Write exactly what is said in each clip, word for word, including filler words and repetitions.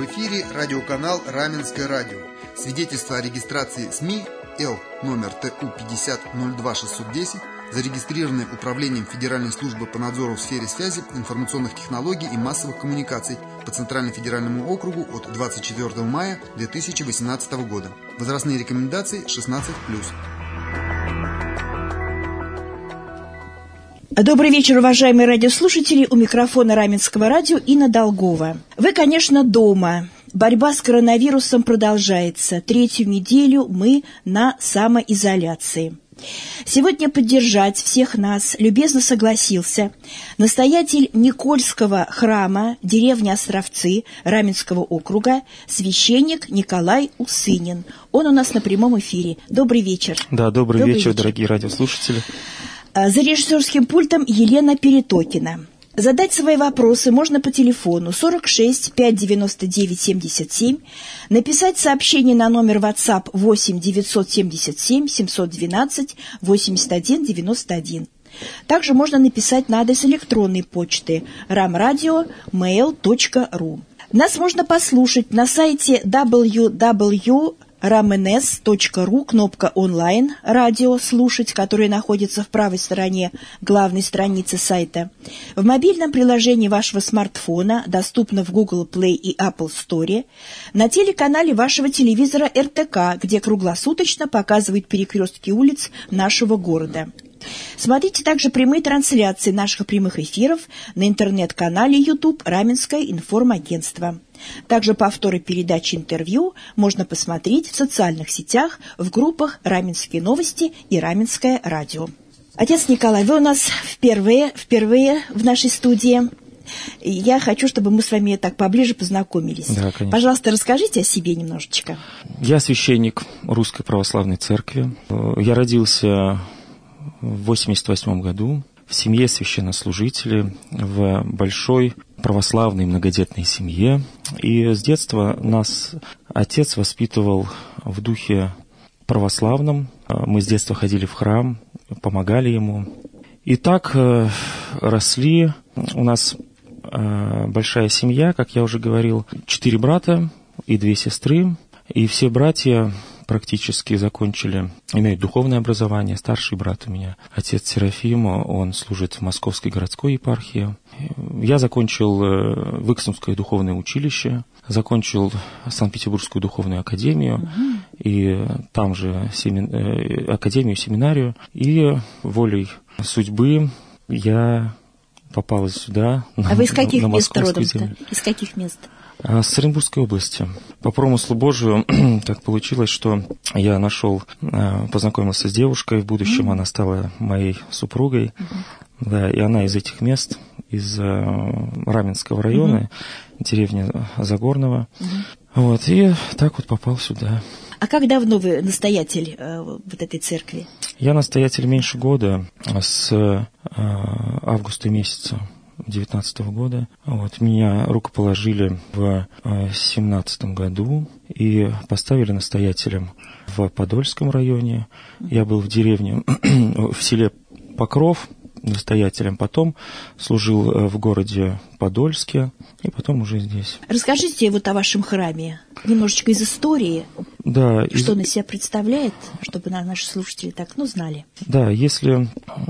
эфире радиоканал «Раменское радио». Свидетельство о регистрации СМИ Л номер Т У пятьдесят ноль два шестьсот десять, зарегистрированное Управлением Федеральной службы по надзору в сфере связи, информационных технологий и массовых коммуникаций по Центральному федеральному округу от двадцать четвёртого мая две тысячи восемнадцатого года. Возрастные рекомендации шестнадцать плюс. Добрый вечер, уважаемые радиослушатели. У микрофона Раменского радио Инна Долгова. Вы, конечно, дома. Борьба с коронавирусом продолжается. Третью неделю мы на самоизоляции. Сегодня поддержать всех нас любезно согласился настоятель Никольского храма деревни Островцы Раменского округа, священник Николай Усынин. Он у нас на прямом эфире. Добрый вечер. Да, добрый, добрый вечер, вечер, дорогие радиослушатели. За режиссерским пультом Елена Перетокина. Задать свои вопросы можно по телефону сорок шесть пятьсот девяносто девять семьдесят семь, написать сообщение на номер WhatsApp восемь девятьсот семьдесят семь семьсот двенадцать восемьдесят один девяносто один. Также можно написать на адрес электронной почты рамрадио мэйл точка ру. Нас можно послушать на сайте дабл ю дабл ю дабл ю точка рамэнэс точка ру, кнопка онлайн, радио «Слушать», которая находится в правой стороне главной страницы сайта. В мобильном приложении вашего смартфона, доступно в Google Play и Apple Store, на телеканале вашего телевизора эр тэ ка, где круглосуточно показывают перекрестки улиц нашего города. Смотрите также прямые трансляции наших прямых эфиров на интернет-канале YouTube «Раменское информагентство». Также повторы передачи интервью можно посмотреть в социальных сетях, в группах «Раменские новости» и «Раменское радио». Отец Николай, вы у нас впервые, впервые в нашей студии. Я хочу, чтобы мы с вами так поближе познакомились. Да, конечно. Пожалуйста, расскажите о себе немножечко. Я священник Русской Православной Церкви. Я родился в восемьдесят восьмом году в семье священнослужителей, в большой православной многодетной семье. И с детства нас отец воспитывал в духе православном. Мы с детства ходили в храм, помогали ему. И так росли. У нас большая семья, как я уже говорил, четыре брата и две сестры. И все братья практически закончили, имеют духовное образование. Старший брат у меня, отец Серафим, он служит в Московской городской епархии. Я закончил Выксумское духовное училище, закончил Санкт-Петербургскую духовную академию, угу. и там же семи... академию, семинарию. И волей судьбы я попал сюда. А на, вы из каких на мест родом-то? Землю. Из каких мест? С Оренбургской области. По промыслу Божию так получилось, что я нашел, познакомился с девушкой, в будущем mm-hmm. она стала моей супругой, mm-hmm. да, и она из этих мест, из Раменского района, mm-hmm. деревни Загорного. Mm-hmm. Вот, и так вот попал сюда. А как давно вы настоятель э, вот этой церкви? Я настоятель меньше года, с э, августа месяца девятнадцатого года. Вот, меня рукоположили в семнадцатом году и поставили настоятелем в Подольском районе. Я был в деревне, в селе Покров настоятелем, потом служил в городе Подольске и потом уже здесь. Расскажите вот о вашем храме, немножечко из истории. Да, что из... он из себя представляет, чтобы наши слушатели так, ну, знали. Да, если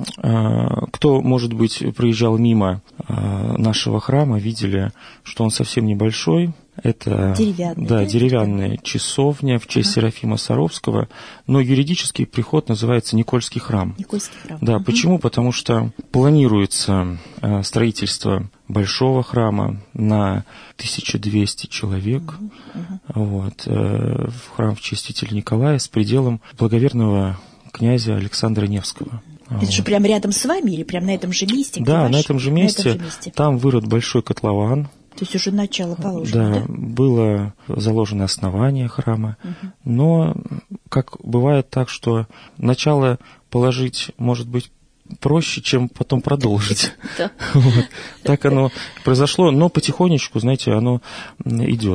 э, кто, может быть, проезжал мимо э, нашего храма, видели, что он совсем небольшой. Это деревянная, да, да, деревянная часовня в честь ага. Серафима Саровского, но юридический приход называется Никольский храм. Никольский храм. Да, угу. Почему? Потому что планируется э, строительство большого храма на тысячу двести человек, угу. Угу. Вот, э, в храм в честь святителя Николая с пределом благоверного князя Александра Невского. Это вот. же прямо рядом с вами или прямо на этом же месте? Да, ваш... на этом же месте. На этом же месте. Там вырыт большой котлован. То есть уже начало положено, да? Да, было заложено основание храма. Угу. Но, как бывает так, что начало положить, может быть, проще, чем потом продолжить. Вот. Так оно произошло, но потихонечку, знаете, оно идет.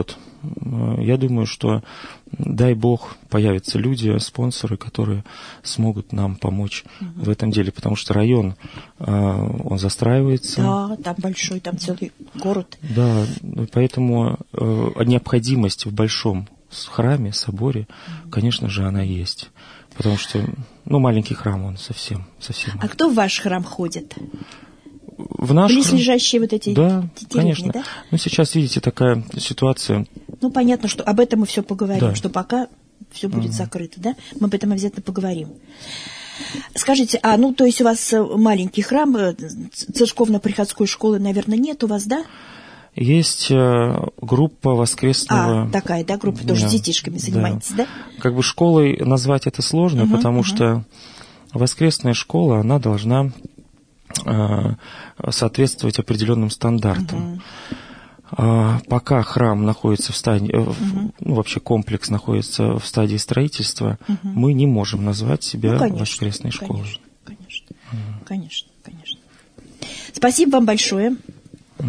Я думаю, что, дай Бог, появятся люди, спонсоры, которые смогут нам помочь угу. в этом деле, потому что район, он застраивается. Да, там большой, там целый город. Да, поэтому необходимость в большом храме, соборе, угу. конечно же, она есть. Потому что, ну, маленький храм, он совсем, совсем. А кто в ваш храм ходит? В наш близлежащие вот эти да, деревни, конечно. Да? Ну, сейчас, видите, такая ситуация. Ну, понятно, что об этом мы все поговорим, да. что пока все будет угу. закрыто, да? Мы об этом обязательно поговорим. Скажите, а, ну, то есть у вас маленький храм, церковно-приходской школы, наверное, нет у вас, да? Есть группа воскресного... А, такая, да, группа, тоже да, с детишками занимаетесь, да. да? Как бы школой назвать это сложно, угу, потому угу. что воскресная школа, она должна э, соответствовать определенным стандартам. Угу. А, пока храм находится в стадии, угу. ну, вообще комплекс находится в стадии строительства, угу. мы не можем назвать себя ну, конечно, воскресной школой. Конечно, конечно, угу. конечно, конечно. Спасибо вам большое. Угу.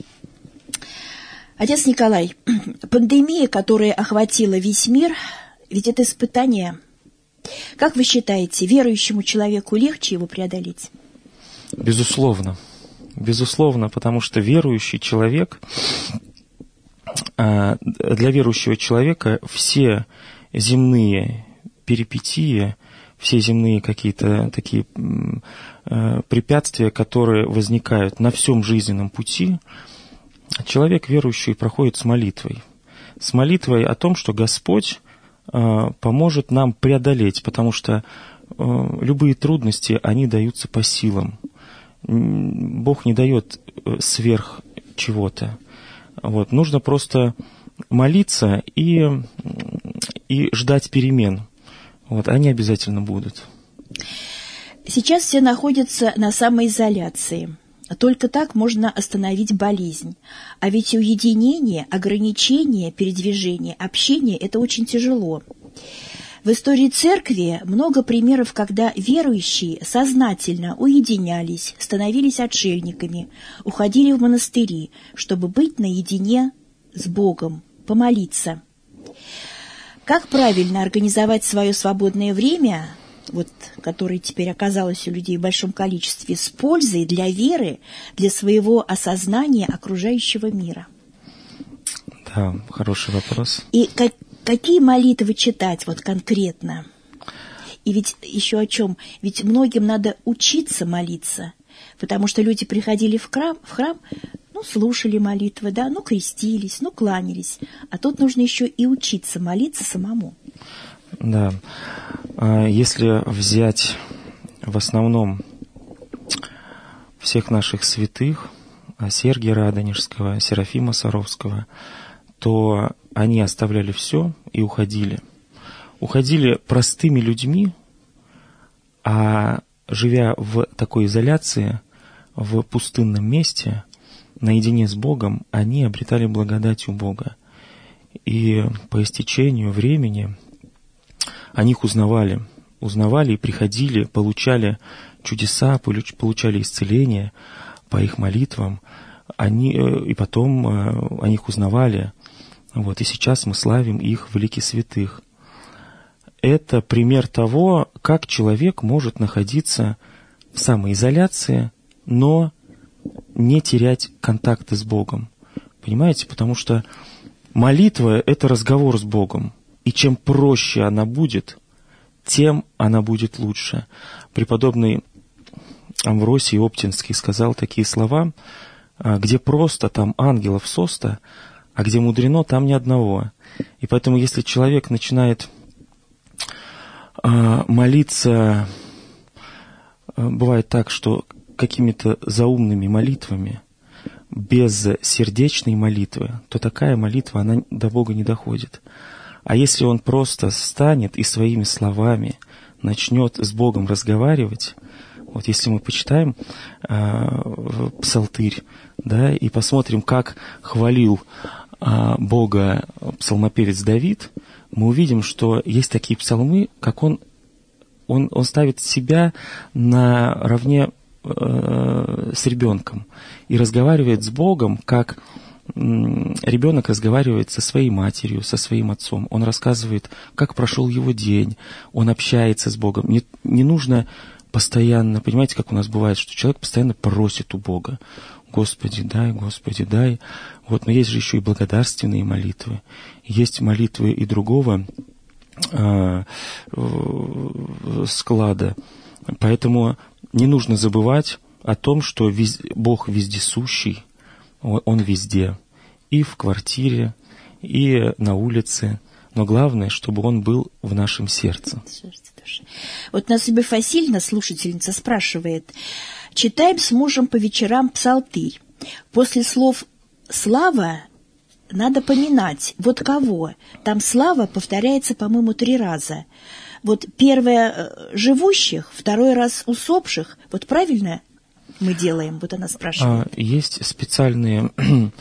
Отец Николай, пандемия, которая охватила весь мир, ведь это испытание. Как вы считаете, верующему человеку легче его преодолеть? Безусловно. Безусловно, потому что верующий человек, для верующего человека все земные перипетии, все земные какие-то такие препятствия, которые возникают на всем жизненном пути, человек верующий проходит с молитвой. С молитвой о том, что Господь э, поможет нам преодолеть, потому что э, любые трудности, они даются по силам. Бог не дает сверх чего-то. Вот. Нужно просто молиться и, и ждать перемен. Вот. Они обязательно будут. Сейчас все находятся на самоизоляции. Только так можно остановить болезнь. А ведь уединение, ограничение передвижения, общение – это очень тяжело. В истории церкви много примеров, когда верующие сознательно уединялись, становились отшельниками, уходили в монастыри, чтобы быть наедине с Богом, помолиться. Как правильно организовать свое свободное время – вот, которое теперь оказалось у людей в большом количестве, с пользой для веры, для своего осознания окружающего мира? Да, хороший вопрос. И как, какие молитвы читать вот конкретно? И ведь еще о чем? Ведь многим надо учиться молиться, потому что люди приходили в храм, в храм, ну, слушали молитвы, да, ну, крестились, ну, кланялись, а тут нужно еще и учиться молиться самому. Да. Если взять в основном всех наших святых, Сергия Радонежского, Серафима Саровского, то они оставляли все и уходили. Уходили простыми людьми, а живя в такой изоляции, в пустынном месте, наедине с Богом, они обретали благодать у Бога. И по истечению времени о них узнавали, узнавали и приходили, получали чудеса, получали исцеление по их молитвам, они, и потом о них узнавали. Вот, и сейчас мы славим их, великих святых. Это пример того, как человек может находиться в самоизоляции, но не терять контакты с Богом. Понимаете? Потому что молитва – это разговор с Богом. И чем проще она будет, тем она будет лучше. Преподобный Амвросий Оптинский сказал такие слова: где просто, там ангелов состо, а где мудрено, там ни одного. И поэтому, если человек начинает молиться, бывает так, что какими-то заумными молитвами, без сердечной молитвы, то такая молитва, она до Бога не доходит. А если он просто встанет и своими словами начнет с Богом разговаривать, вот если мы почитаем э, псалтырь, да, и посмотрим, как хвалил э, Бога псалмопевец Давид, мы увидим, что есть такие псалмы, как он, он, он ставит себя наравне э, с ребенком и разговаривает с Богом, как ребенок разговаривает со своей матерью, со своим отцом, он рассказывает, как прошел его день, он общается с Богом. Не, не нужно постоянно, понимаете, как у нас бывает, что человек постоянно просит у Бога: Господи, дай, Господи, дай. Вот, но есть же еще и благодарственные молитвы. Есть молитвы и другого э, э, склада. Поэтому не нужно забывать о том, что вез, Бог вездесущий, Он, он везде. И в квартире, и на улице. Но главное, чтобы Он был в нашем сердце. Вот нас Любовь Васильевна, слушательница, спрашивает: читаем с мужем по вечерам псалтырь. После слов «слава» надо поминать. Вот кого? Там «слава» повторяется, по-моему, три раза. Вот первое — живущих, второй раз — усопших. Вот правильно мы делаем? Вот она спрашивает. Есть специальные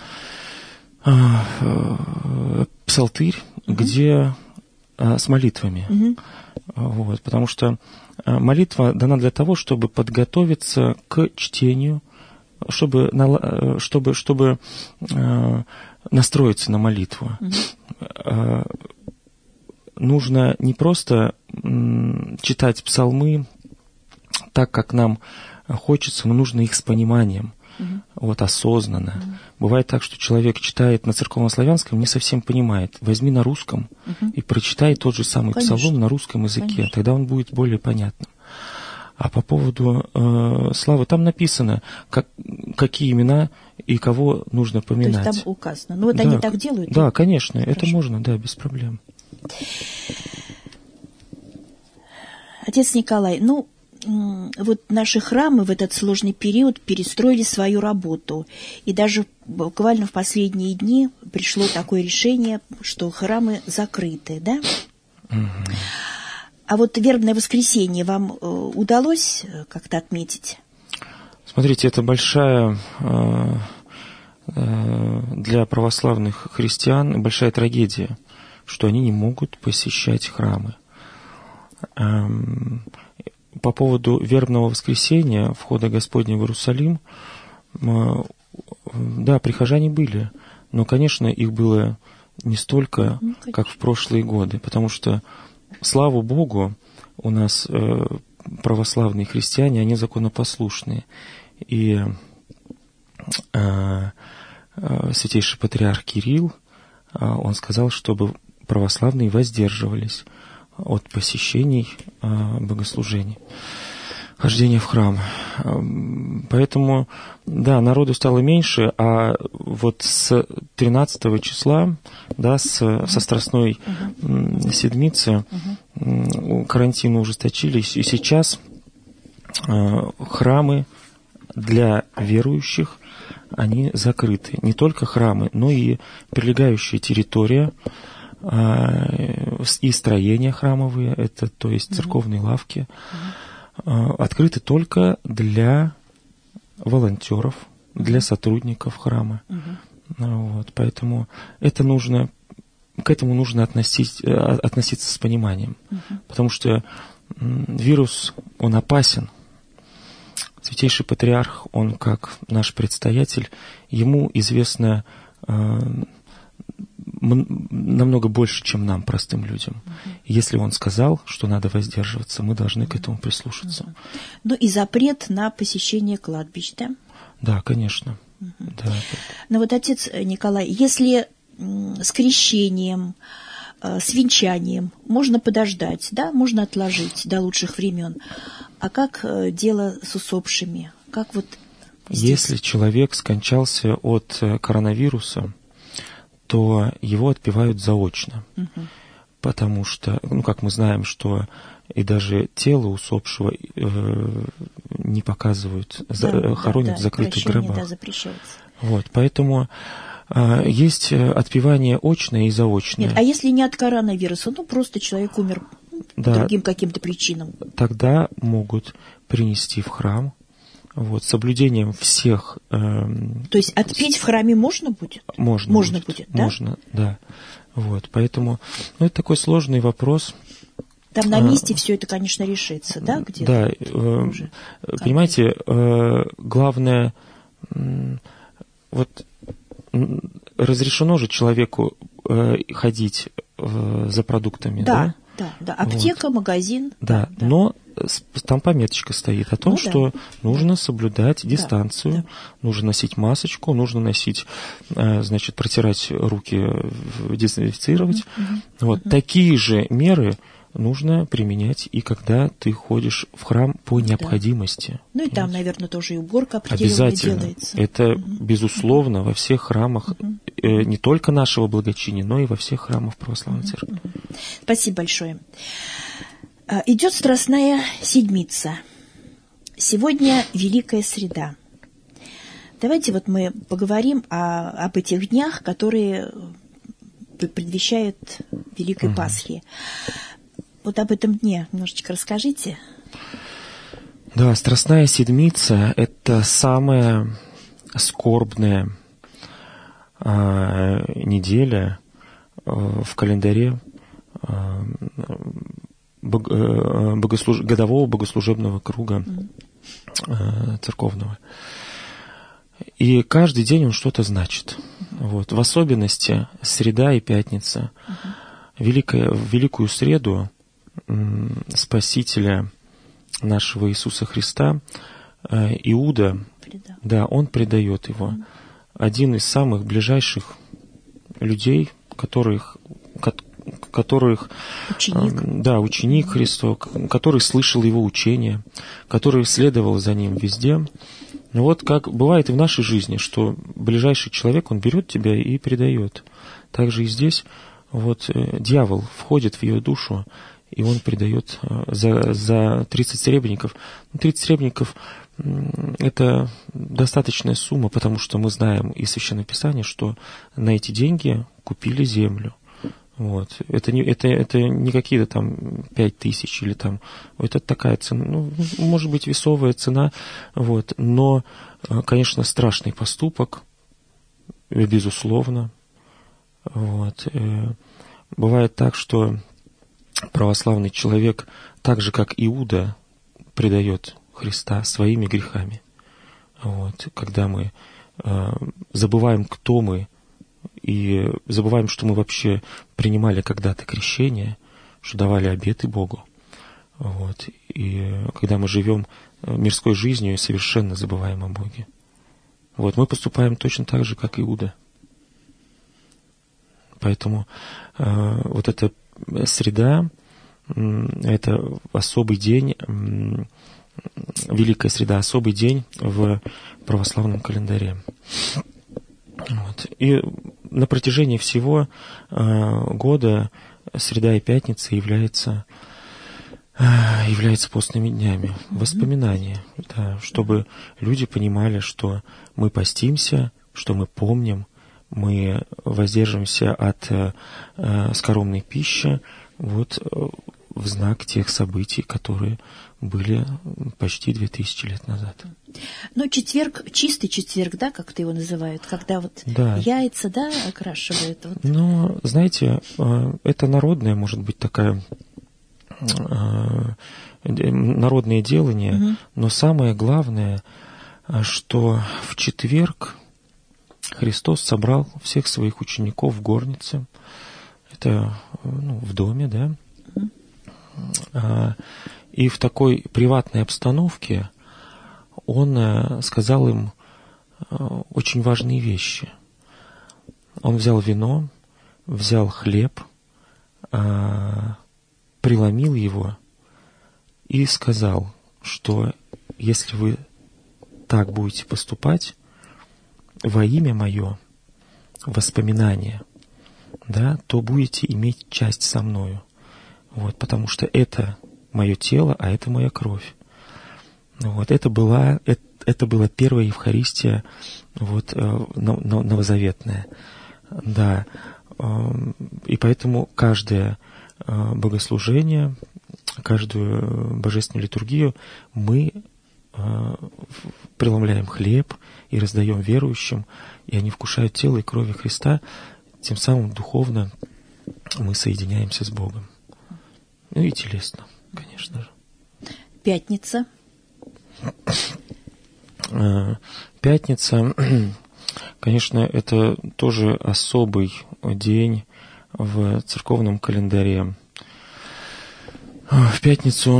псалтырь, угу. где с молитвами. Угу. Вот, потому что молитва дана для того, чтобы подготовиться к чтению, чтобы, чтобы, чтобы настроиться на молитву. Угу. Нужно не просто читать псалмы так, как нам хочется, но нужно их с пониманием, uh-huh. вот, осознанно. Uh-huh. Бывает так, что человек читает на церковнославянском, не совсем понимает. Возьми на русском uh-huh. и прочитай тот же самый Конечно. Псалом на русском языке. Конечно. Тогда он будет более понятным. А по поводу э, славы, там написано, как, какие имена и кого нужно поминать. То есть там указано. Ну вот да. они так делают? Да, конечно, Хорошо. Это можно, да, без проблем. Отец Николай, ну, вот наши храмы в этот сложный период перестроили свою работу. И даже буквально в последние дни пришло такое решение, что храмы закрыты, да? Угу. А вот вербное воскресенье вам удалось как-то отметить? Смотрите, это большая для православных христиан большая трагедия, что они не могут посещать храмы. По поводу вербного воскресенья, входа Господня в Иерусалим, да, прихожане были, но, конечно, их было не столько, как в прошлые годы, потому что, слава Богу, у нас православные христиане, они законопослушные. И святейший патриарх Кирилл, он сказал, чтобы православные воздерживались от посещений богослужений, хождения в храм. Поэтому, да, народу стало меньше, а вот с тринадцатого числа, да, с, со Страстной uh-huh. седмицы uh-huh. карантины ужесточились, и сейчас храмы для верующих, они закрыты. Не только храмы, но и прилегающая территория, и строения храмовые, это, то есть церковные лавки, uh-huh. открыты только для волонтеров, uh-huh. для сотрудников храма. Uh-huh. Вот, поэтому это нужно, к этому нужно относить, относиться с пониманием, uh-huh. потому что вирус, он опасен. Святейший патриарх, он как наш предстоятель, ему известно намного больше, чем нам, простым людям. Uh-huh. Если он сказал, что надо воздерживаться, мы должны uh-huh. к этому прислушаться. Uh-huh. Ну и запрет на посещение кладбищ, да? Да, конечно. Uh-huh. Да. Но вот, отец Николай, если с крещением, с венчанием можно подождать, да, можно отложить до лучших времен, а как дело с усопшими? Как вот здесь? Если человек скончался от коронавируса, то его отпевают заочно, угу. потому что, ну, как мы знаем, что и даже тело усопшего э, не показывают, да, за, хоронят да, в закрытых гробах. Да, запрещается. Вот, поэтому э, есть отпевание очное и заочное. Нет, а если не от коронавируса, ну, просто человек умер да, по другим каким-то причинам? Тогда могут принести в храм, вот, с соблюдением всех... Эм, То есть отпеть в храме можно будет? Можно. Можно будет, будет, да? Можно, да. Вот, поэтому, ну, это такой сложный вопрос. Там на месте а, все это, конечно, решится, да? Где-то да, э, понимаете, э, главное, э, вот разрешено же человеку э, ходить э, за продуктами, да? Да, да, да. Аптека, вот. Магазин. Да, да, но там пометочка стоит о том, ну, что да. нужно соблюдать дистанцию, да, да. нужно носить масочку, нужно носить, значит, протирать руки, дезинфицировать. Uh-huh. Вот. Uh-huh. Такие же меры нужно применять и когда ты ходишь в храм по необходимости. Да. Ну и там, наверное, тоже и уборка определенная делается. Это, uh-huh. безусловно, во всех храмах, uh-huh. э, не только нашего благочиния, но и во всех храмах православной uh-huh. церкви. Uh-huh. Спасибо большое. Идет Страстная Седмица. Сегодня Великая Среда. Давайте вот мы поговорим о, об этих днях, которые предвещают Великой uh-huh. Пасхи. Вот об этом дне немножечко расскажите. Да, Страстная Седмица – это самая скорбная а, неделя а, в календаре а, Богослуж... годового богослужебного круга mm. церковного. И каждый день он что-то значит. Mm-hmm. Вот. В особенности среда и пятница. Mm-hmm. Великая, в Великую Среду Спасителя нашего Иисуса Христа Иуда, Предал. да, он предает его. Mm-hmm. Один из самых ближайших людей, которых... которых, ученик. да, ученик Христов, который слышал его учение, который следовал за ним везде. Вот как бывает и в нашей жизни, что ближайший человек, он берет тебя и предает. Также и здесь вот дьявол входит в ее душу, и он предает за, за тридцать серебряников. тридцать серебряников – это достаточная сумма, потому что мы знаем из Священного Писания, что на эти деньги купили землю. Вот. Это, не, это, это не какие-то там пять тысяч или там, это такая цена, ну, может быть, весовая цена, вот. Но, конечно, страшный поступок, безусловно. Вот. Бывает так, что православный человек, так же, как Иуда, предает Христа своими грехами. Вот. Когда мы забываем, кто мы, и забываем, что мы вообще принимали когда-то крещение, что давали обеты Богу. Вот. И когда мы живем мирской жизнью и совершенно забываем о Боге. Вот. Мы поступаем точно так же, как Иуда. Поэтому э, вот эта среда, э, это особый день, э, Великая Среда, особый день в православном календаре. Вот. И на протяжении всего э, года среда и пятница являются, э, являются постными днями, воспоминания, да, чтобы люди понимали, что мы постимся, что мы помним, мы воздерживаемся от э, скоромной пищи, вот, в знак тех событий, которые были почти две тысячи лет назад. Ну, четверг, чистый четверг, да, как-то его называют, когда вот да. яйца, да, окрашивают. Вот. Ну, знаете, это народное, может быть, такая народное делание, угу. но самое главное, что в четверг Христос собрал всех своих учеников в горнице, это ну, в доме, да, угу. и в такой приватной обстановке Он сказал им очень важные вещи. Он взял вино, взял хлеб, преломил его и сказал, что если вы так будете поступать во имя Мое, воспоминания, да, то будете иметь часть со Мною. Вот, потому что это Мое тело, а это Моя кровь. Вот, это была, это, это была первая Евхаристия вот, новозаветная. Да. И поэтому каждое богослужение, каждую божественную литургию мы преломляем хлеб и раздаем верующим, и они вкушают тело и крови Христа, тем самым духовно мы соединяемся с Богом. Ну и телесно, конечно же. Пятница. Пятница Конечно, это тоже особый день в церковном календаре. В пятницу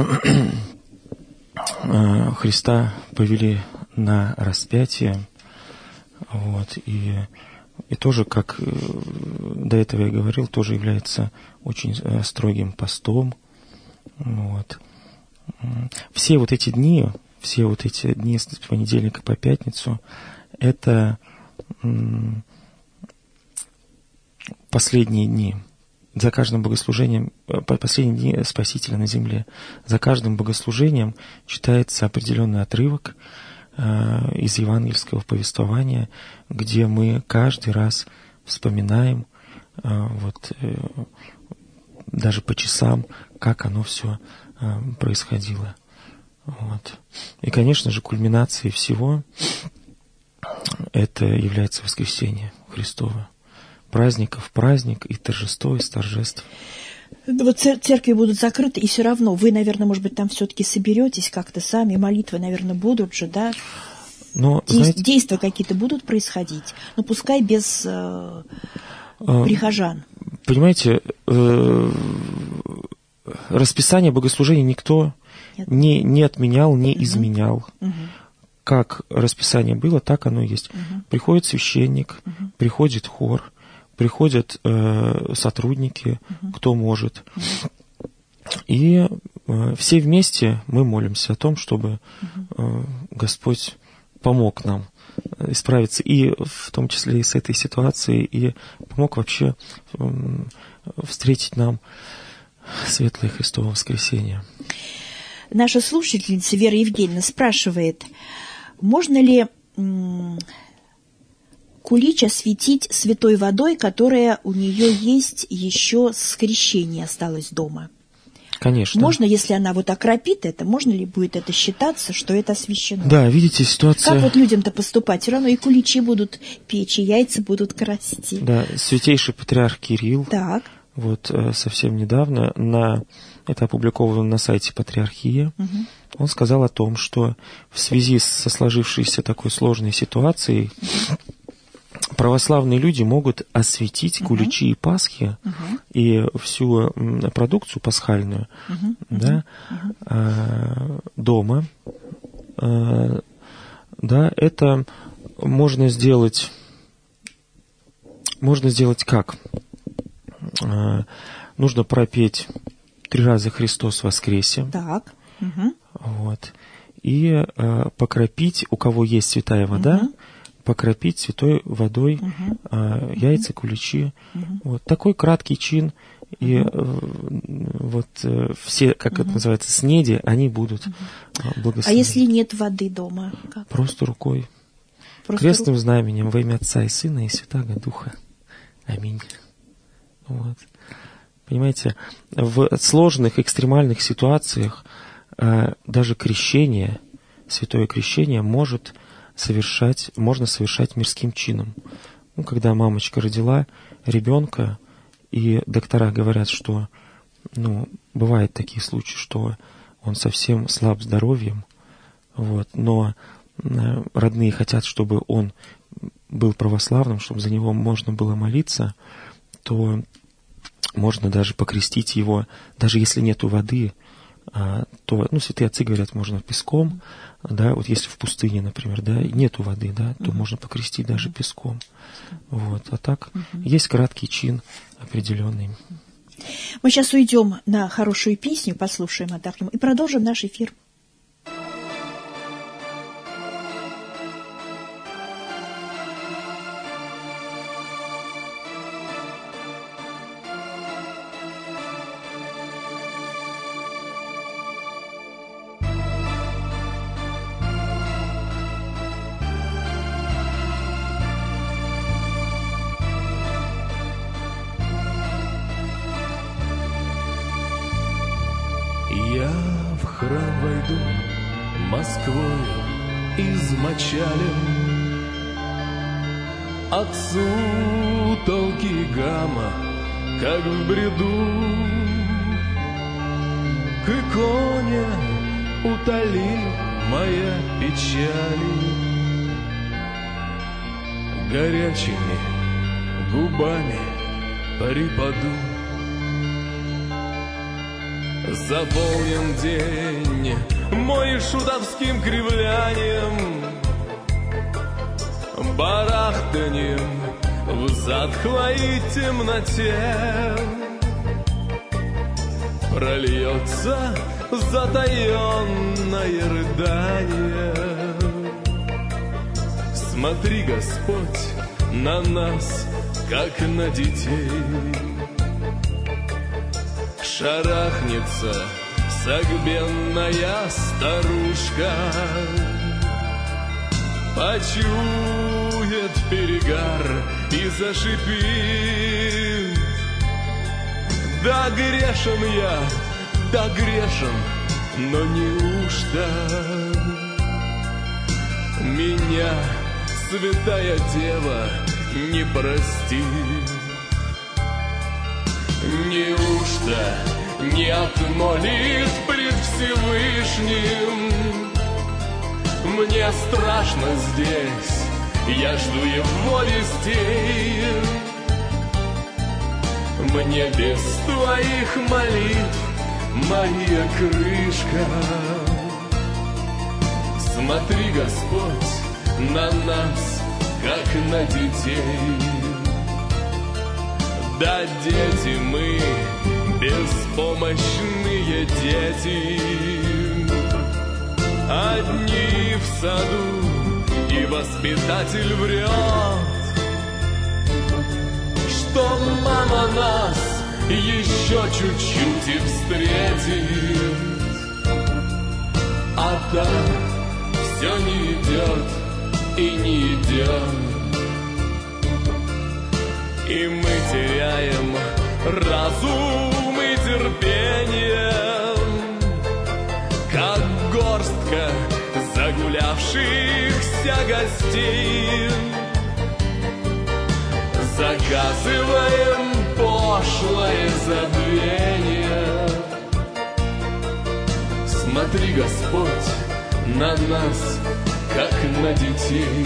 Христа повели на распятие, вот, и, и тоже, как до этого я говорил, тоже является очень строгим постом. Вот. Все вот эти дни, все вот эти дни с понедельника по пятницу, это последние дни. За каждым богослужением, последние дни Спасителя на земле, за каждым богослужением читается определенный отрывок э, из евангельского повествования, где мы каждый раз вспоминаем э, вот, э, даже по часам, как оно все э, происходило. Вот. И, конечно же, кульминацией всего это является воскресение Христово. Праздников праздник, и торжество из торжеств. Вот церкви будут закрыты, и все равно вы, наверное, может быть, там все-таки соберетесь как-то сами, молитвы, наверное, будут же, да? Но, Действ- знаете, действия какие-то будут происходить, но пускай без э, э, прихожан. Понимаете, э, расписание богослужений никто не, не отменял, не угу. изменял. Угу. Как расписание было, так оно и есть. Угу. Приходит священник, угу. приходит хор, приходят э, сотрудники, uh-huh. кто может. Uh-huh. И э, все вместе мы молимся о том, чтобы uh-huh. э, Господь помог нам исправиться, и в том числе и с этой ситуацией, и помог вообще э, встретить нам светлое Христово воскресенье. Наша слушательница Вера Евгеньевна спрашивает, можно ли... М- кулич осветить святой водой, которая у нее есть еще с крещения осталась дома. Конечно. Можно, если она вот окропит это, можно ли будет это считаться, что это освящено? Да, видите, ситуация... Как вот людям-то поступать? Все равно и куличи будут печь, и яйца будут красить. Да, святейший патриарх Кирилл, так. вот совсем недавно, на... это опубликовано на сайте Патриархии, угу. он сказал о том, что в связи со сложившейся такой сложной ситуацией угу. православные люди могут осветить uh-huh. куличи и пасхи uh-huh. и всю продукцию пасхальную uh-huh. да, uh-huh. э, дома. Э, да, это можно сделать, можно сделать как? Э, нужно пропеть три раза «Христос воскресе». Так. Uh-huh. Вот, и э, покропить, у кого есть святая вода, uh-huh. покропить святой водой uh-huh. а, яйца, куличи. Uh-huh. Вот такой краткий чин. И uh-huh. вот все, как uh-huh. это называется, снеди, они будут uh-huh. благословены. А если нет воды дома? Как? Просто рукой. Просто крестным рук... знаменем во имя Отца и Сына и Святаго Духа. Аминь. Вот. Понимаете, в сложных, экстремальных ситуациях а, даже крещение, святое крещение может совершать, можно совершать мирским чином. Ну, когда мамочка родила ребенка, и доктора говорят, что, ну, бывают такие случаи, что он совсем слаб здоровьем, вот, но родные хотят, чтобы он был православным, чтобы за него можно было молиться, то можно даже покрестить его, даже если нету воды, то, ну, святые отцы говорят, можно песком, да, вот если в пустыне, например, да, нету воды, да, то uh-huh. можно покрестить даже песком. Вот, а так uh-huh. есть краткий чин определенный. Мы сейчас уйдем на хорошую песню, послушаем, отдохнем и продолжим наш эфир. Я в храм войду Москвою измочален, отцу толки гамма, как в бреду, к иконе утоли моя печали. горячими губами припаду. Заполнен день мой шутовским кривлянием, барахтаньем в затхлой темноте. Прольется затаенное рыдание. Смотри, Господь, на нас, как на детей. Шарахнется согбенная старушка, почует перегар и зашипит. Да грешен я, да грешен, но неужто меня святая Дева не простит? Неужто не отмолит пред Всевышним? Мне страшно здесь, я жду его вестей. Мне без твоих молитв, моя крышка. Смотри, Господь, на нас, как на детей. Да, дети мы, беспомощные дети, одни в саду, и воспитатель врет, что мама нас еще чуть-чуть и встретит. А так все не идет и не идет. И мы теряем разум и терпение, как горстка загулявшихся гостей. Заказываем пошлое забвение. Смотри, Господь, на нас, как на детей.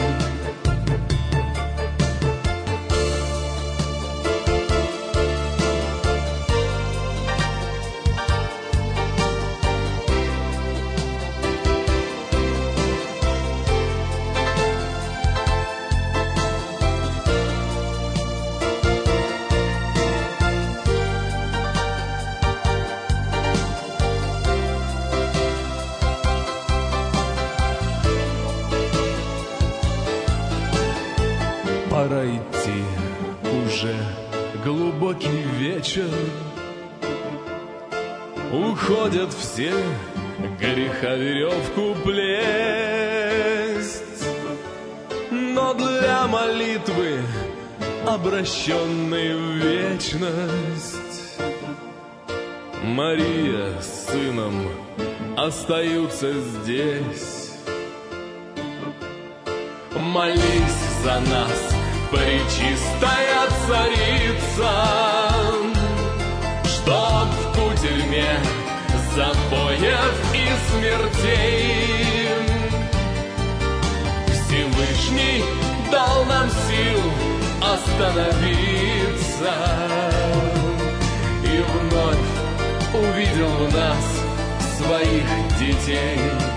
Пора идти, уже глубокий вечер. Уходят все, греха веревку плесть. Но для молитвы, обращенной в вечность, Мария с сыном остаются здесь. Молись за нас, пречистая царица, чтоб в кутерьме запоев и смертей Всевышний дал нам сил остановиться и вновь увидел в нас своих детей.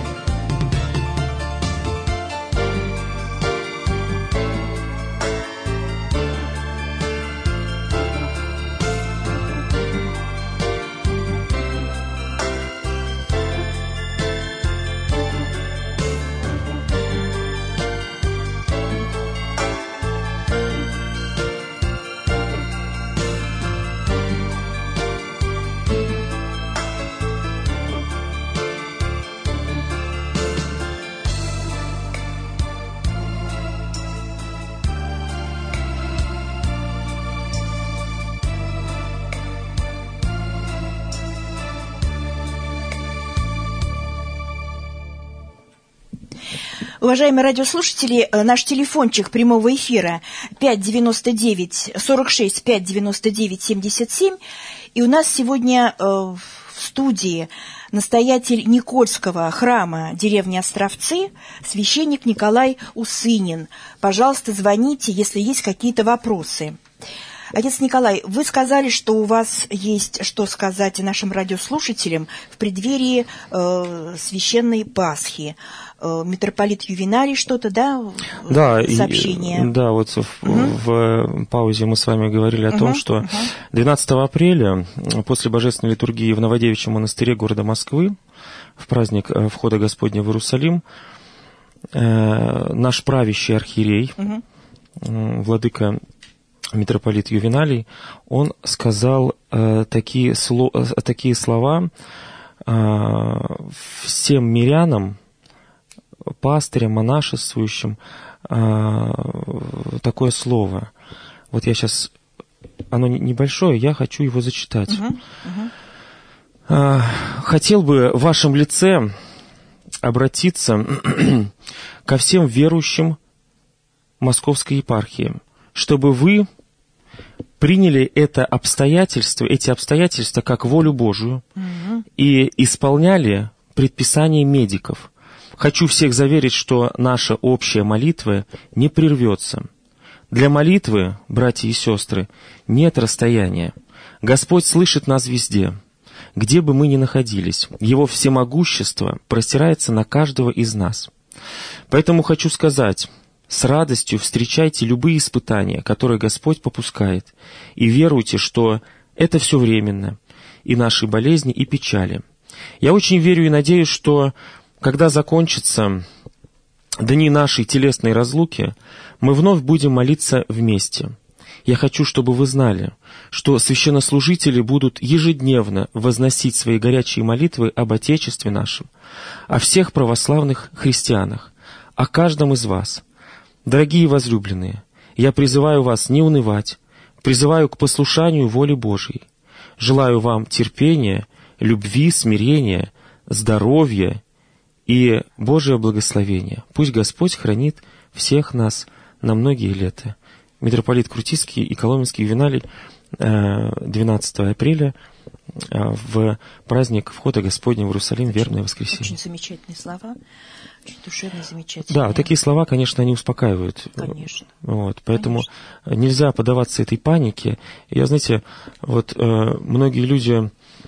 Уважаемые радиослушатели, наш телефончик прямого эфира пять девяносто девять сорок шесть пять девяносто девять семьдесят семь. И у нас сегодня э, в студии настоятель Никольского храма деревни Островцы, священник Николай Усынин. Пожалуйста, звоните, если есть какие-то вопросы. Отец Николай, вы сказали, что у вас есть что сказать нашим радиослушателям в преддверии э, священной Пасхи. Э, митрополит Ювеналий что-то, да, да сообщение? И, да, вот в, угу. в паузе мы с вами говорили о угу, том, что угу. двенадцатого апреля после Божественной литургии в Новодевичьем монастыре города Москвы, в праздник Входа Господня в Иерусалим, э, наш правящий архиерей, угу. э, владыка митрополит Ювеналий, он сказал э, такие, сло, э, такие слова э, всем мирянам, пастырям, монашествующим, э, такое слово. Вот я сейчас, оно небольшое, я хочу его зачитать. Uh-huh, uh-huh. Э, хотел бы в вашем лице обратиться ко всем верующим Московской епархии, чтобы вы приняли это обстоятельство, эти обстоятельства как волю Божию угу. и исполняли предписания медиков. Хочу всех заверить, что наша общая молитва не прервется. Для молитвы, братья и сестры, нет расстояния. Господь слышит нас везде, где бы мы ни находились. Его всемогущество простирается на каждого из нас. Поэтому хочу сказать: с радостью встречайте любые испытания, которые Господь попускает, и веруйте, что это все временно, и наши болезни, и печали. Я очень верю и надеюсь, что когда закончатся дни нашей телесной разлуки, мы вновь будем молиться вместе. Я хочу, чтобы вы знали, что священнослужители будут ежедневно возносить свои горячие молитвы об Отечестве нашем, о всех православных христианах, о каждом из вас. Дорогие возлюбленные, я призываю вас не унывать, призываю к послушанию воли Божьей. Желаю вам терпения, любви, смирения, здоровья и Божие благословение. Пусть Господь хранит всех нас на многие лета. Митрополит Крутицкий и Коломенский Ювеналий двенадцатого апреля в праздник Входа Господня в Иерусалим, вербное воскресенье. Очень замечательные слова. Очень душевно, замечательно. Да, такие слова, конечно, они успокаивают. Конечно. Вот, поэтому конечно. Нельзя поддаваться этой панике. Я, знаете, вот э, многие люди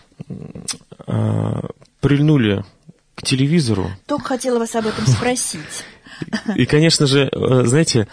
э, прильнули к телевизору. Только хотела вас об этом спросить. И, конечно же, знаете,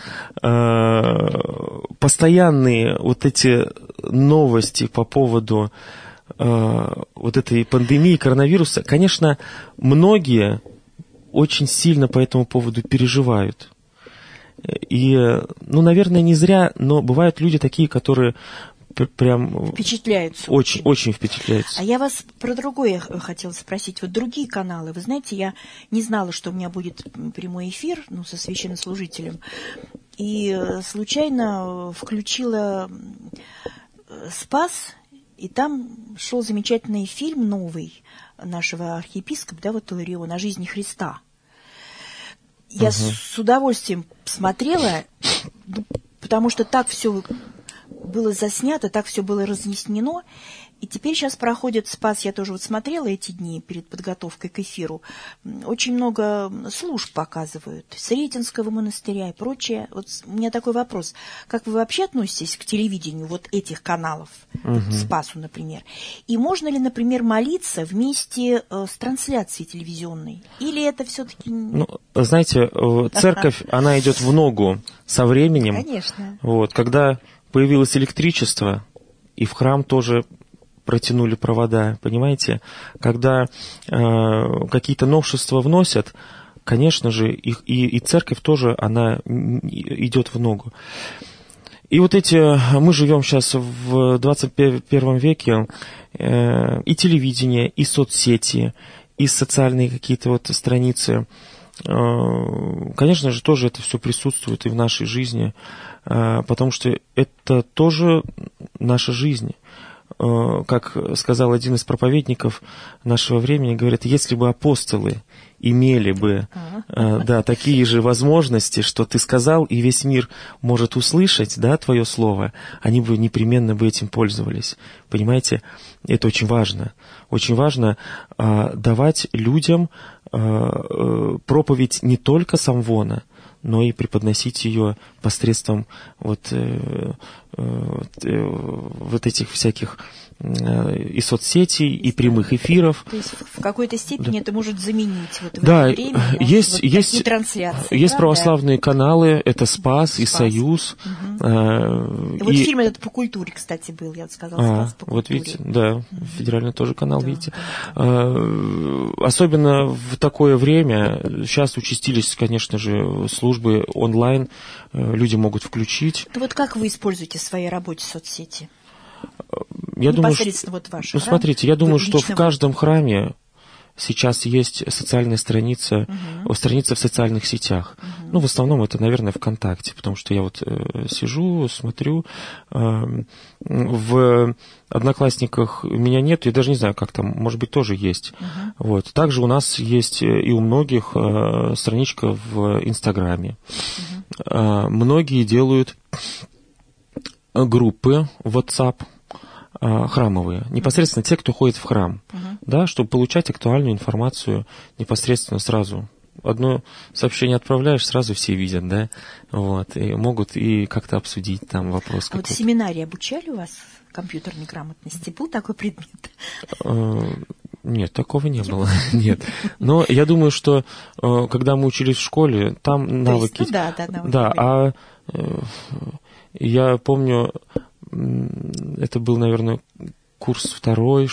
постоянные вот эти новости по поводу вот этой пандемии коронавируса, конечно, многие очень сильно по этому поводу переживают. И, ну, наверное, не зря, но бывают люди такие, которые прям... Впечатляются. Очень, очень впечатляются. А я вас про другое хотела спросить. Вот другие каналы, вы знаете, я не знала, что у меня будет прямой эфир, ну, со священнослужителем, и случайно включила «Спас», и там шел замечательный фильм новый нашего архиепископа, да, вот Илариона, о жизни Христа. Я угу. с удовольствием смотрела, потому что так все было заснято, так все было разъяснено. И теперь сейчас проходит «Спас», я тоже вот смотрела эти дни перед подготовкой к эфиру. Очень много служб показывают, Сретенского монастыря и прочее. Вот у меня такой вопрос. Как вы вообще относитесь к телевидению вот этих каналов, угу. вот «Спасу», например? И можно ли, например, молиться вместе с трансляцией телевизионной? Или это все-таки... Ну, знаете, церковь, она идет в ногу со временем. Конечно. Вот, когда появилось электричество, и в храм тоже протянули провода, понимаете? Когда э, какие-то новшества вносят, конечно же, их, и, и церковь тоже, она идет в ногу. И вот эти, мы живем сейчас в двадцать первом веке, э, и телевидение, и соцсети, и социальные какие-то вот страницы, э, конечно же, тоже это все присутствует и в нашей жизни, э, потому что это тоже наша жизнь. как сказал один из проповедников нашего времени, говорит, если бы апостолы имели бы uh-huh. да, такие же возможности, что ты сказал, и весь мир может услышать, да, твое слово, они бы непременно бы этим пользовались. Понимаете, это очень важно. Очень важно а, давать людям а, проповедь не только самвона, но и преподносить ее посредством вот, э, э, вот этих всяких э, и соцсетей, и прямых эфиров. То есть в какой-то степени да. это может заменить вот в да, это время есть, вот есть, такие трансляции. Есть да, православные да. каналы, это «Спас», Спас. и «Союз». Угу. Э, и вот и... фильм этот по культуре, кстати, был, я бы сказала, а, «Спас» по вот культуре. видите, да, угу. федеральный тоже канал, да, видите. да, да. Э, особенно в такое время, сейчас участились, конечно же, службы онлайн, люди могут включить. То вот как вы используете в своей работе соцсети? Я думаю, что, вот ваш ну, храм, смотрите, я думаю, что в вы... каждом храме сейчас есть социальная страница, угу. страница в социальных сетях. Угу. Ну, в основном это, наверное, ВКонтакте, потому что я вот э, сижу, смотрю. Э, в Одноклассниках меня нет, я даже не знаю, как там, может быть, тоже есть. Угу. Вот. Также у нас есть и у многих э, страничка в Инстаграме. Угу. Э, многие делают группы в WhatsApp, храмовые, непосредственно те, кто ходит в храм, uh-huh. да, чтобы получать актуальную информацию непосредственно сразу. Одно сообщение отправляешь, сразу все видят, да, вот, и могут и как-то обсудить там вопрос. А вот в семинаре обучали у вас компьютерной грамотности? Был такой предмет? Нет, такого не было, нет. Но я думаю, что когда мы учились в школе, там навыки... То есть, ну, да, да, навыки да, были. А я помню... Это был, наверное, курс второй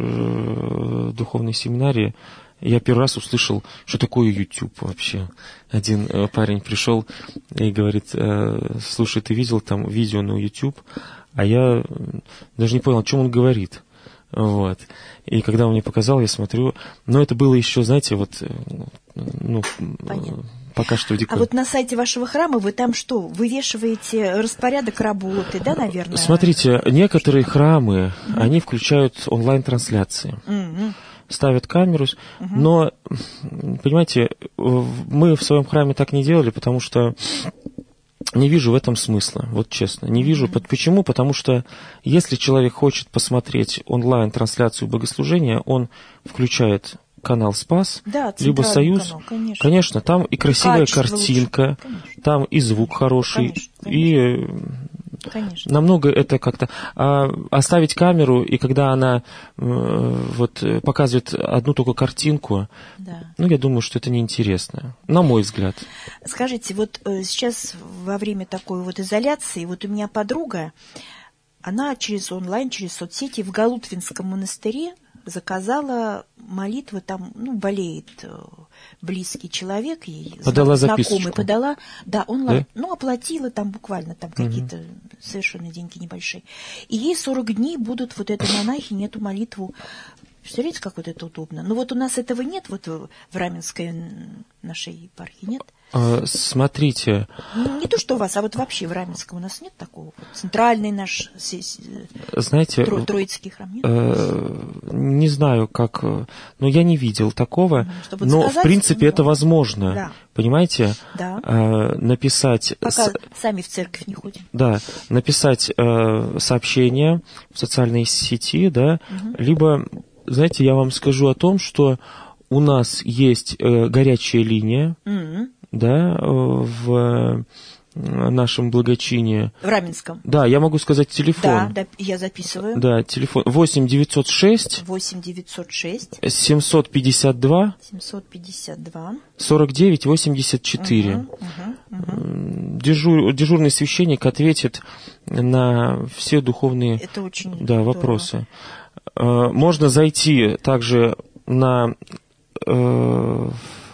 э, духовной семинарии. Я первый раз услышал, что такое YouTube вообще. Один э, парень пришел и говорит, э, слушай, ты видел там видео на YouTube? А я даже не понял, о чем он говорит. Вот. И когда он мне показал, я смотрю, но это было еще, знаете, вот, ну, понятно. Пока что дико. А вот на сайте вашего храма вы там что, вывешиваете распорядок работы, да, наверное? Смотрите, некоторые храмы, угу. они включают онлайн-трансляции. Угу. Ставят камеру, угу. но, понимаете, мы в своем храме так не делали, потому что не вижу в этом смысла, вот честно, не вижу. Mm-hmm. Почему? Потому что если человек хочет посмотреть онлайн-трансляцию богослужения, он включает канал «Спас», да, либо «Союз». Канал, конечно. конечно, там и красивая Качество картинка, там и звук хороший, конечно, конечно. и конечно. намного это как-то... А оставить камеру, и когда она э, вот, показывает одну только картинку, да. ну, я думаю, что это неинтересно, на мой взгляд. Скажите, вот э, сейчас во время такой вот изоляции, вот у меня подруга, она через онлайн, через соцсети в Галутвинском монастыре заказала молитвы, там, ну, болеет близкий человек, ей подала знакомый, записочку. подала, да, онлайн, да? ну, оплатила там буквально, там угу. какие-то совершенно деньги небольшие. И ей сорок дней будут вот этой монахине эту молитву. Представляете, как вот это удобно? Ну, вот у нас этого нет, вот в Раменской нашей епархии нет? Смотрите. Ну, не то, что у вас, а вот вообще в Раменском у нас нет такого. Центральный наш знаете, тро, Троицкий храм нет? Э, не знаю, как... Но я не видел такого. Чтобы но, сказать, в принципе, это возможно. Да. Понимаете? Да. Э, написать... Пока с... сами в церковь не ходим. Да. Написать э, сообщение в социальной сети, да, угу. либо, знаете, я вам скажу о том, что у нас есть э, горячая линия, угу. да, в нашем благочинии. В Раменском. Да, я могу сказать телефон. Да, да, я записываю. Да, телефон восемь девятьсот шесть. восемь девятьсот шесть. семьсот пятьдесят два. семьсот пятьдесят два. сорок девять восемьдесят четыре. Угу, угу, угу. Дежур, дежурный священник ответит на все духовные Это очень да, вопросы. Можно зайти также на э,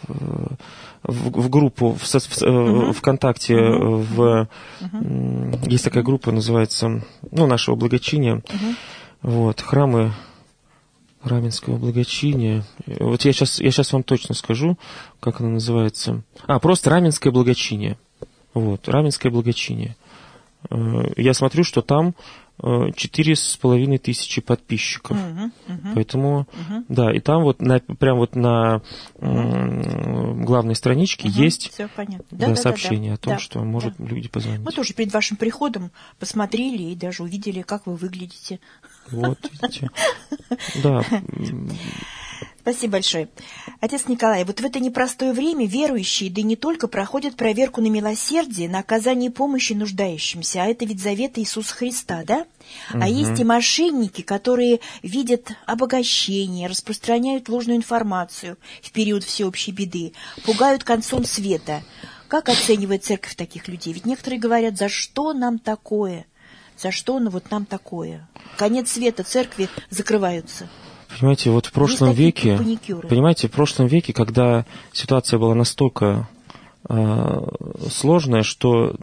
в, в группу в, в, uh-huh. ВКонтакте, uh-huh. в, uh-huh. есть такая группа, называется, ну, нашего благочиния, uh-huh. вот, храмы Раменского благочиния. Вот я сейчас, я сейчас вам точно скажу, как она называется. А, просто Раменское благочиние. Вот, Раменское благочиние. Я смотрю, что там четыре с половиной тысячи подписчиков. Угу, угу. Поэтому, угу. да, и там вот на, прям вот на м, главной страничке угу. есть Все понятно. Да, Да, да, сообщение да, о том, да, что может да. люди позвонить. Мы тоже перед вашим приходом посмотрели и даже увидели, как вы выглядите. Вот, видите. Да. Спасибо большое. Отец Николай, вот в это непростое время верующие, да и не только, проходят проверку на милосердие, на оказание помощи нуждающимся, а это ведь завет Иисуса Христа, да? Угу. А есть и мошенники, которые видят обогащение, распространяют ложную информацию в период всеобщей беды, пугают концом света. Как оценивает церковь таких людей? Ведь некоторые говорят, за что нам такое? За что ну, вот нам такое? Конец света, церкви закрываются. Понимаете, вот в прошлом веке, паникюры. понимаете, в прошлом веке, когда ситуация была настолько э, сложная, что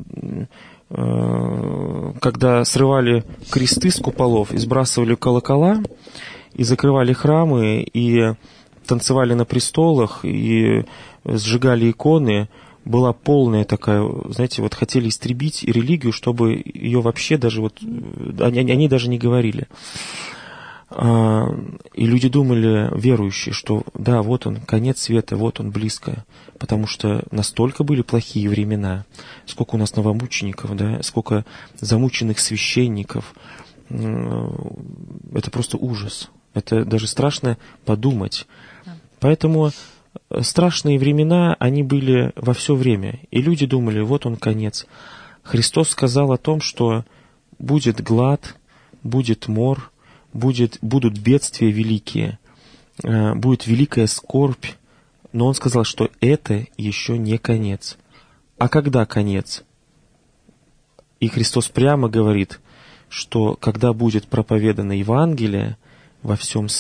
э, когда срывали кресты с куполов и сбрасывали колокола, и закрывали храмы, и танцевали на престолах, и сжигали иконы, была полная такая, знаете, вот хотели истребить религию, чтобы ее вообще даже вот, они, они даже не говорили. И люди думали, верующие, что да, вот он, конец света, вот он, близко. Потому что настолько были плохие времена, сколько у нас новомучеников, да, сколько замученных священников. Это просто ужас. Это даже страшно подумать. Поэтому страшные времена, они были во все время. И люди думали, вот он, конец. Христос сказал о том, что будет глад, будет мор, Будет, будут бедствия великие, будет великая скорбь, но он сказал, что это еще не конец. А когда конец? И Христос прямо говорит, что когда будет проповедано Евангелие во всем,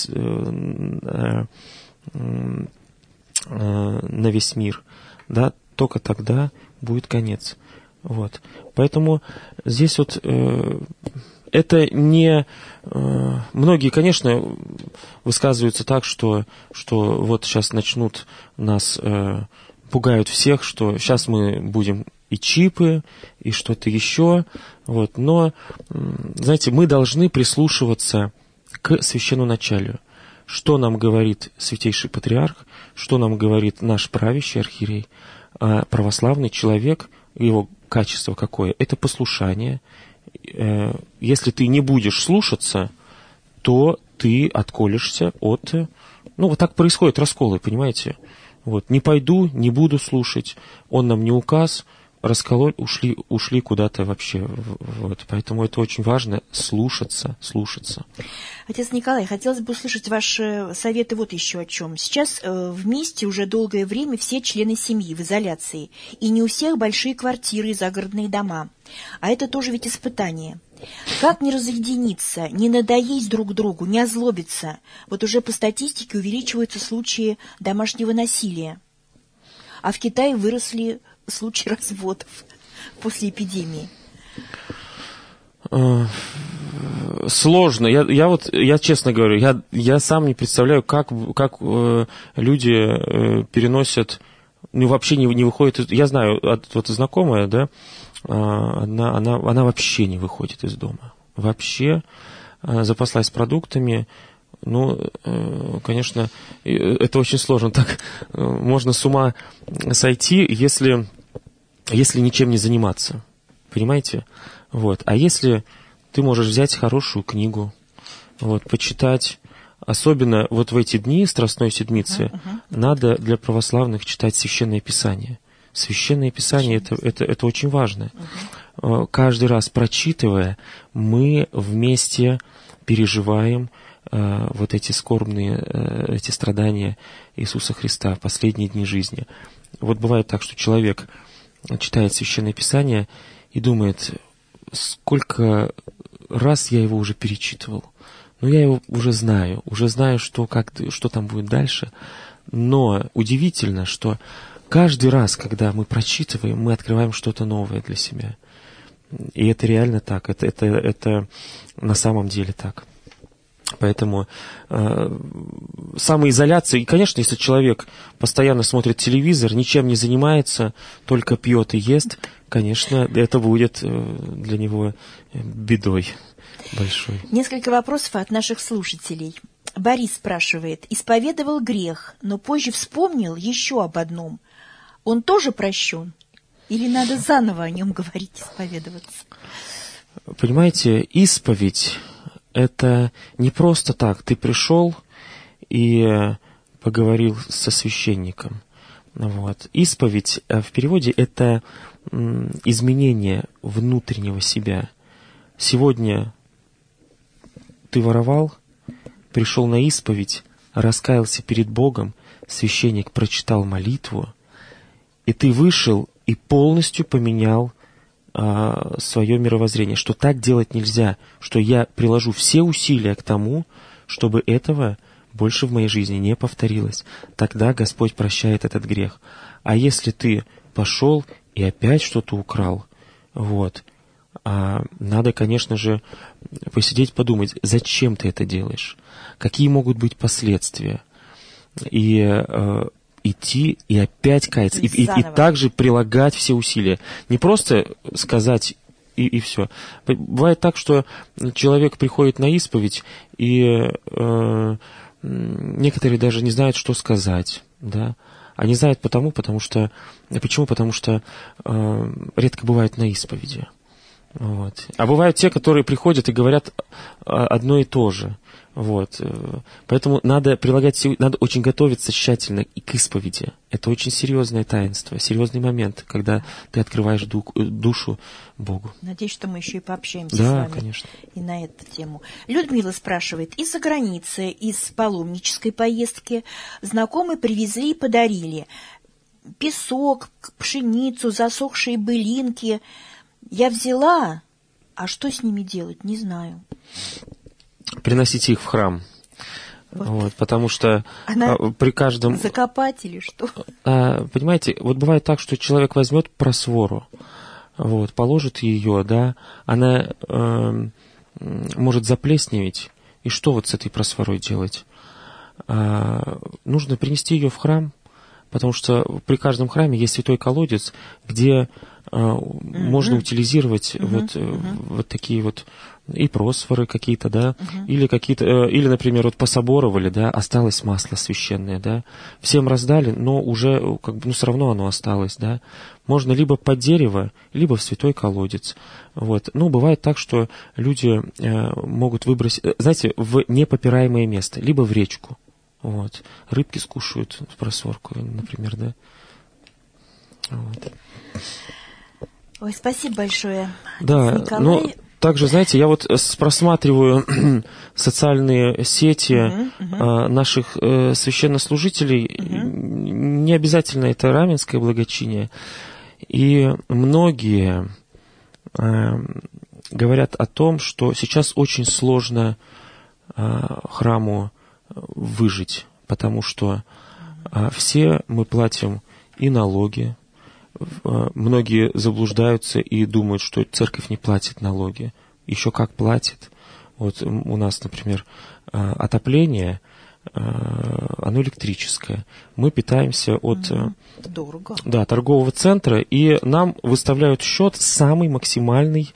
на весь мир, да, только тогда будет конец. Вот. Поэтому здесь вот это не... Многие, конечно, высказываются так, что, что вот сейчас начнут нас... Пугают всех, что сейчас мы будем и чипы, и что-то еще. Вот. Но, знаете, мы должны прислушиваться к священноначалию. Что нам говорит святейший патриарх, что нам говорит наш правящий архиерей. А православный человек, его качество какое? Это послушание. Если ты не будешь слушаться, то ты отколешься от... Ну, вот так происходят расколы, понимаете? Вот, не пойду, не буду слушать, он нам не указ, раскололи, ушли, ушли куда-то вообще. Вот. Поэтому это очень важно, слушаться, слушаться. Отец Николай, хотелось бы услышать ваши советы вот еще о чем. Сейчас э, вместе уже долгое время все члены семьи в изоляции, и не у всех большие квартиры и загородные дома. А это тоже ведь испытание. Как не разъединиться, не надоесть друг другу, не озлобиться? Вот уже по статистике увеличиваются случаи домашнего насилия. А в Китае выросли случаи разводов после эпидемии. Сложно. Я, я вот, я честно говорю, я, я сам не представляю, как, как э, люди э, переносят, ну, вообще не, не выходят. Я знаю, от, вот знакомая, да, Она, она, она вообще не выходит из дома. Вообще запаслась продуктами. Ну, конечно, это очень сложно. Так можно с ума сойти, если, если ничем не заниматься. Понимаете? Вот. А если ты можешь взять хорошую книгу, вот, почитать, особенно вот в эти дни Страстной Седмицы, uh-huh, uh-huh. надо для православных читать Священное Писание. Священное Писание это, это, это очень важно. Uh-huh. Каждый раз прочитывая, мы вместе переживаем э, вот эти скорбные, э, эти страдания Иисуса Христа в последние дни жизни. Вот бывает так, что человек читает Священное Писание и думает, сколько раз я его уже перечитывал. Ну, я его уже знаю, уже знаю, что, как, что там будет дальше. Но удивительно, что каждый раз, когда мы прочитываем, мы открываем что-то новое для себя. И это реально так, это, это, это на самом деле так. Поэтому э, самоизоляция, и, конечно, если человек постоянно смотрит телевизор, ничем не занимается, только пьет и ест, конечно, это будет э, для него бедой. большой. Несколько вопросов от наших слушателей. Борис спрашивает: исповедовал грех, но позже вспомнил еще об одном. Он тоже прощен? Или надо заново о нем говорить, исповедоваться? Понимаете, исповедь – это не просто так. Ты пришел и поговорил со священником. Вот. Исповедь в переводе – это изменение внутреннего себя. Сегодня ты воровал, пришел на исповедь, раскаялся перед Богом, священник прочитал молитву, и ты вышел и полностью поменял а, свое мировоззрение, что так делать нельзя, что я приложу все усилия к тому, чтобы этого больше в моей жизни не повторилось. Тогда Господь прощает этот грех. А если ты пошел и опять что-то украл, вот, а, надо, конечно же, посидеть, подумать, зачем ты это делаешь, какие могут быть последствия, и э, идти и опять каяться, и, и, и также прилагать все усилия. Не просто сказать и, и все. Бывает так, что человек приходит на исповедь, и э, некоторые даже не знают, что сказать, да. Они знают потому, потому что... Почему? Потому что э, редко бывают на исповеди. Вот. А бывают те, которые приходят и говорят одно и то же. Вот. Поэтому надо прилагать, надо очень готовиться тщательно и к исповеди. Это очень серьезное таинство, серьезный момент, когда ты открываешь душу Богу. Надеюсь, что мы еще и пообщаемся да, с вами конечно. И на эту тему. Людмила спрашивает: из-за границы, из паломнической поездки знакомые привезли и подарили песок, пшеницу, засохшие былинки. Я взяла, а что с ними делать, не знаю. Приносите их в храм. Вот. Вот, потому что Она при каждом... Закопать или что? А, понимаете, вот бывает так, что человек возьмет просвору, вот, положит ее, да, она э, может заплесневеть, и что вот с этой просворой делать? А, нужно принести ее в храм, потому что при каждом храме есть святой колодец, где Uh-huh. можно утилизировать uh-huh. Вот, uh-huh. вот такие вот и просфоры какие-то, да, uh-huh. или какие-то, или, например, вот пособоровали, да, осталось масло священное, да, всем раздали, но уже, как бы, ну, все равно оно осталось, да, можно либо под дерево, либо в святой колодец, вот, ну, бывает так, что люди э, могут выбросить, знаете, в непопираемое место, либо в речку, вот, рыбки скушают просворку, например, да, вот. Ой, спасибо большое, да, Николай. Ну, также, знаете, я вот просматриваю социальные сети uh-huh, uh-huh. наших э, священнослужителей, uh-huh. не обязательно это раменское благочиние, и многие э, говорят о том, что сейчас очень сложно э, храму выжить, потому что э, все мы платим и налоги. Многие заблуждаются и думают, что церковь не платит налоги. Еще как платит. Вот у нас, например, отопление, оно электрическое. Мы питаемся от Дорого. Да, торгового центра, и нам выставляют счет самый максимальный,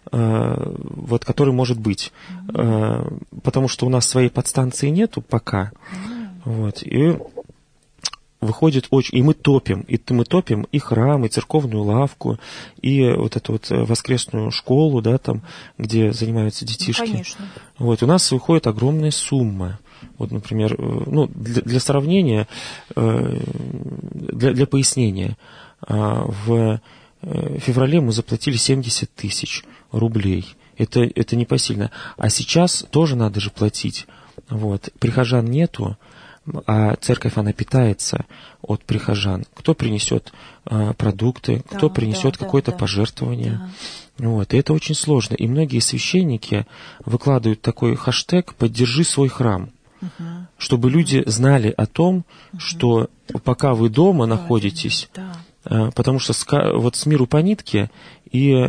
вот, который может быть. Потому что у нас своей подстанции нету пока. Вот, и выходит очень... И мы топим, и мы топим и храм, и церковную лавку, и вот эту вот воскресную школу, да, там, где занимаются детишки. Ну, конечно. Вот, у нас выходит огромная сумма. Вот, например, ну, для, для сравнения, для, для пояснения, в феврале мы заплатили семьдесят тысяч рублей. Это, это непосильно. А сейчас тоже надо же платить. Вот. Прихожан нету, а церковь, она питается от прихожан. Кто принесет а, продукты, да, кто принесет да, какое-то да, пожертвование. Да. Вот. И это очень сложно. И многие священники выкладывают такой хэштег «Поддержи свой храм», угу. чтобы люди знали о том, угу. что пока вы дома да, находитесь, да. а, потому что с, вот с миру по нитке, и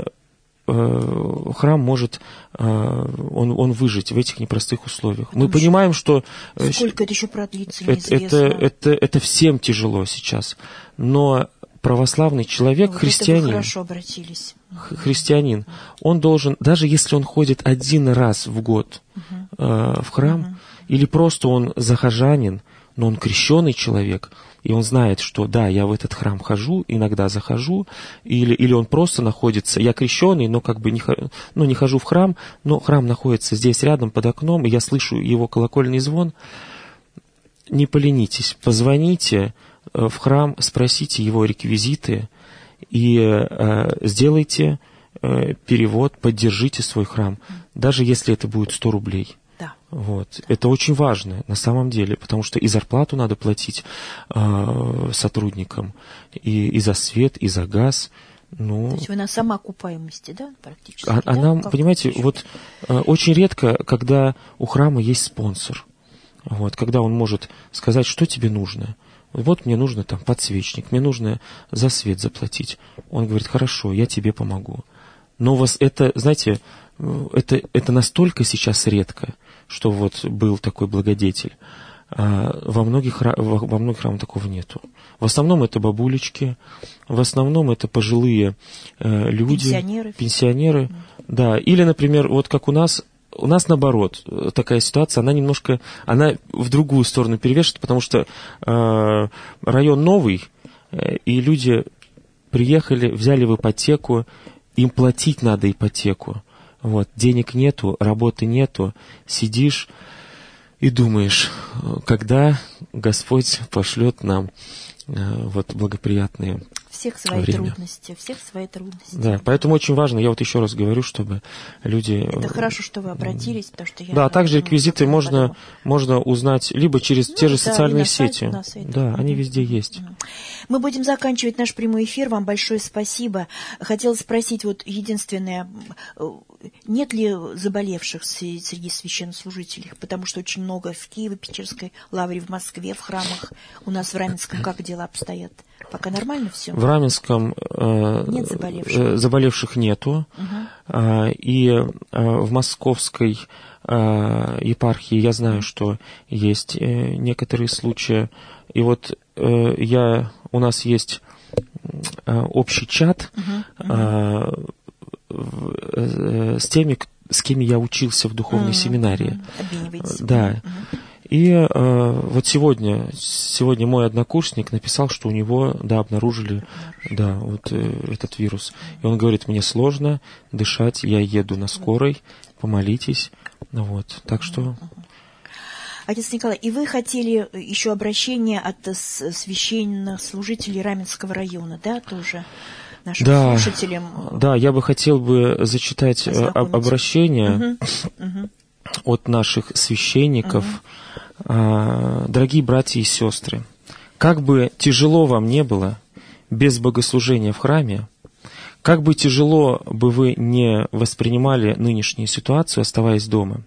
храм может он, он выжить в этих непростых условиях. Потому Мы понимаем, что... Сколько это еще продлится, неизвестно. Это, это, это, это всем тяжело сейчас. Но православный человек, вот христианин, это вы хорошо обратились. христианин, он должен, даже если он ходит один раз в год uh-huh. э, в храм, uh-huh. или просто он захожанин, но он крещеный человек, и он знает, что да, я в этот храм хожу, иногда захожу, или, или он просто находится, я крещеный, но как бы не, ну, не хожу в храм, но храм находится здесь рядом под окном, и я слышу его колокольный звон. Не поленитесь, позвоните в храм, спросите его реквизиты и э, сделайте э, перевод, поддержите свой храм, даже если это будет сто рублей. Да. Вот. Это очень важно на самом деле, потому что и зарплату надо платить э, сотрудникам, и, и за свет, и за газ. Ну, то есть вы на самоокупаемости, да, практически? А, да? а нам, как понимаете, еще? вот э, очень редко, когда у храма есть спонсор, вот, когда он может сказать, что тебе нужно. Вот мне нужно там подсвечник, мне нужно за свет заплатить. Он говорит, хорошо, я тебе помогу. Но у вас это, знаете, это, это настолько сейчас редко, что вот был такой благодетель. А во многих, во, во многих храмах такого нету. В основном это бабулечки, в основном это пожилые э, люди. Пенсионеры. Пенсионеры, да. Или, например, вот как у нас, у нас наоборот, такая ситуация, она немножко, она в другую сторону перевешивает, потому что э, район новый, э, и люди приехали, взяли в ипотеку, им платить надо ипотеку. Вот, денег нету, работы нету, сидишь и думаешь, когда Господь пошлет нам э, вот благоприятные всех свои время. трудности, всех свои трудности. Да, поэтому очень важно, я вот еще раз говорю, чтобы люди... Это хорошо, что вы обратились, потому что я... Да, а также реквизиты можно, можно узнать либо через ну, те же да, социальные сайте, сети. на сайте. Да, Mm-hmm. они везде есть. Mm-hmm. Мы будем заканчивать наш прямой эфир. Вам большое спасибо. Хотела спросить, вот единственное, нет ли заболевших среди священнослужителей? Потому что очень много в Киеве, Печерской лавре, в Москве, в храмах. У нас в Раменском как дела обстоят? Пока нормально все? В Раменском э, нет заболевших. Э, заболевших нету. Угу. Э, и э, в Московской э, епархии я знаю, что есть э, некоторые случаи. И вот э, я, у нас есть э, общий чат угу. э, э, с теми, с кем я учился в духовной угу. семинарии. Обмениваетесь. Да. Угу. И э, вот сегодня, сегодня мой однокурсник написал, что у него, да, обнаружили, да, вот э, этот вирус. И он говорит, мне сложно дышать, я еду на скорой, помолитесь. Вот, так что... Отец Николай, и вы хотели еще обращение от священнослужителей Раменского района, да, тоже? Нашим да, слушателям. Да, я бы хотел бы зачитать обращение угу. Угу. от наших священников. Угу. Дорогие братья и сестры, как бы тяжело вам не было без богослужения в храме, как бы тяжело бы вы не воспринимали нынешнюю ситуацию, оставаясь дома,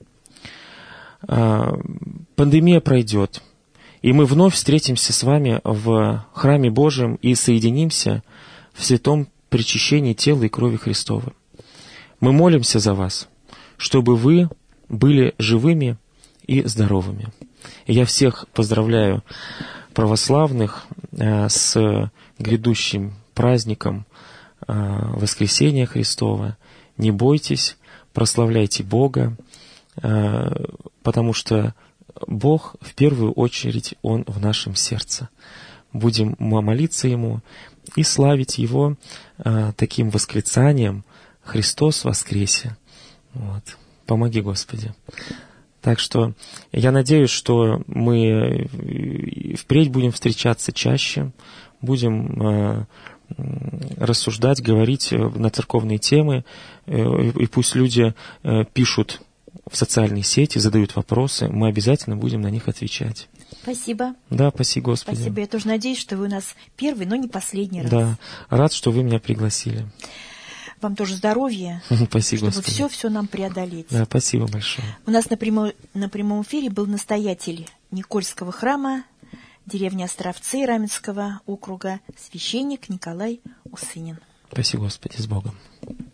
пандемия пройдет, и мы вновь встретимся с вами в храме Божьем и соединимся в святом причащении тела и крови Христова. Мы молимся за вас, чтобы вы были живыми и здоровыми. И я всех поздравляю, православных, с грядущим праздником Воскресения Христова. Не бойтесь, прославляйте Бога, потому что Бог в первую очередь, Он в нашем сердце. Будем молиться Ему и славить Его таким восклицанием «Христос воскресе». Вот. Помоги, Господи. Так что я надеюсь, что мы впредь будем встречаться чаще, будем э, рассуждать, говорить на церковные темы, э, и пусть люди э, пишут в социальные сети, задают вопросы, мы обязательно будем на них отвечать. Спасибо. Да, спасибо, Господи. Спасибо. Я тоже надеюсь, что вы у нас первый, но не последний раз. Да, рад, что вы меня пригласили. Вам тоже здоровья, спасибо, чтобы все-все нам преодолеть. Да, спасибо большое. У нас на прямом, на прямом эфире был настоятель Никольского храма, деревни Островцы Раменского округа, священник Николай Усынин. Спасибо, Господи, с Богом.